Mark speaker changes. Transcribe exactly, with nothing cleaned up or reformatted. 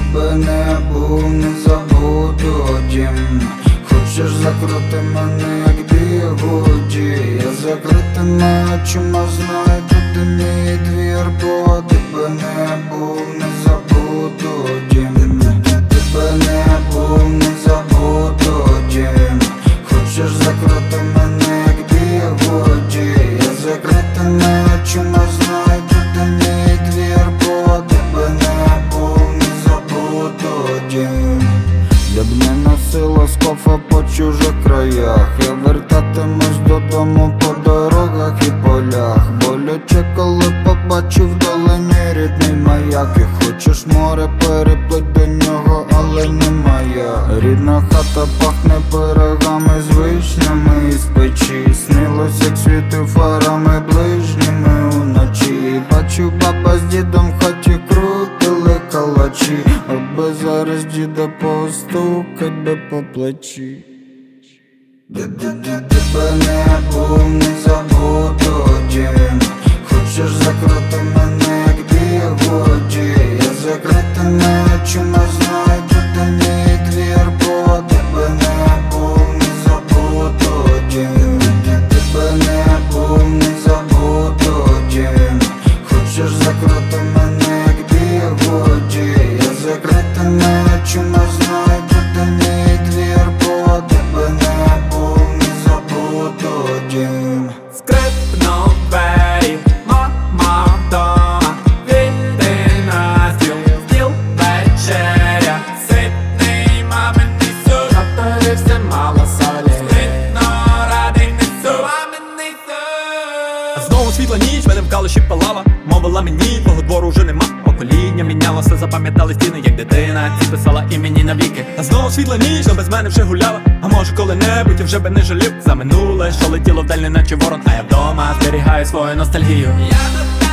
Speaker 1: тебе не був, не забуду дім. Хочеш закрути мене, як бігуді. Я закритими очима знаю, тут мій двір, бо тебе не був, не забуду дім. Тебе не був, не забуду дім. Хочеш закрути мене, як бігуді. Я закритими очима знаю, тут мій двір, бо тебе не був, не забуду дім. Я б не носила скофа по чужих краях. Я вертатимусь додому по дорогах і полях. Боляче, коли побачив вдалині рідний маяк. І хочеш море, переплить до нього, але не моя. Рідна хата пахне пирогами з вишнями із печі. Снилось, як світив фарами ближніми уночі. Бачу, баба з дідом в хаті крутили калачі. Аби зараз діда постукать би по плечі. Тебе не був, не забуду дім. Хочеш закрути мене, як бігуді. Я закритими очима знаю, тут мій двір, бо тебе не був, не забуду дім. Тебе не був, не забуду дім. Хочеш закрути мене, як бігуді. Я закритими очима знаю, тут мій двір, бо тебе не був, не забуду дім.
Speaker 2: Скрипнув двері, мама вдома, війти на стіл, стіл вечеря, ситний маминий суп, наперився мало солі, ситно радий несу, маминий суп. Знову світла ніч, мене в калуші палава, мовила мені, твого двору вже нема. Покоління мінялося, запам'ятали стіни, як дитина, ці писала імені навіки. А знову світла ніч, но без мене вже гуляла. А може коли-небудь я вже би не жалів за минуле, що летіло вдаль, неначе ворон. А я вдома зберігаю свою ностальгію. Я